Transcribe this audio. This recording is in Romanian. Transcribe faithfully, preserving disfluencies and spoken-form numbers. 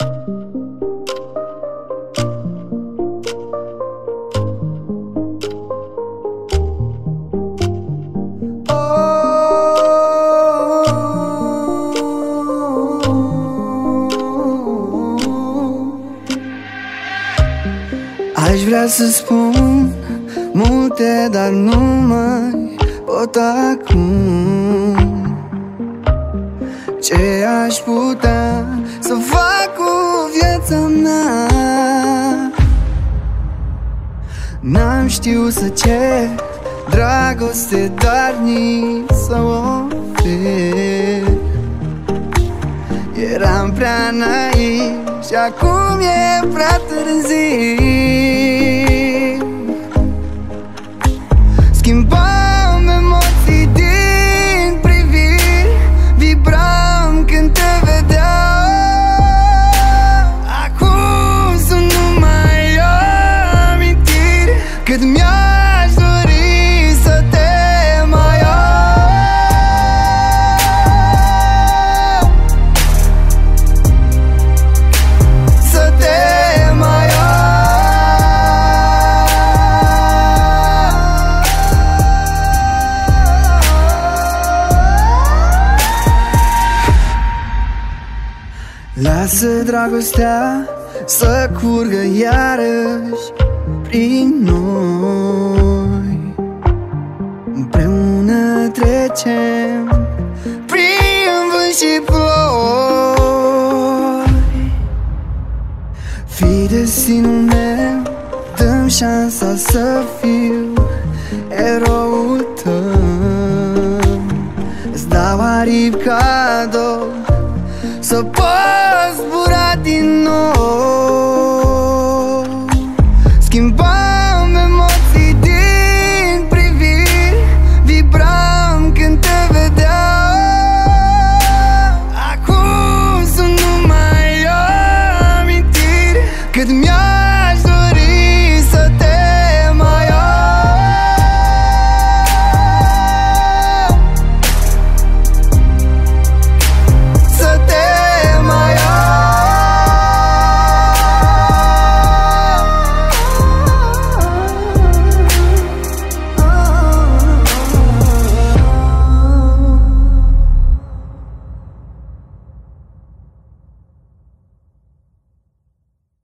Aș vrea să spun multe, dar nu mai pot acum. Ce aș putea să fac cu viața mea? N-am știut să cer dragoste, dar nici să o ofer. Eram prea naiv și acum e prea târziu. Schimbam emoții din priviri, vibram când te vedeam. Acum sunt numai amintiri, cât mi-aș dori să te mai am. Să te mai am. Lasă dragostea să curgă iarăși prin noi. Împreună trecem prin vânt și ploi. Fii destinul meu, dă-mi șansa să fiu eroul tău. Îți dau aripi cadou să poți zbura din nou.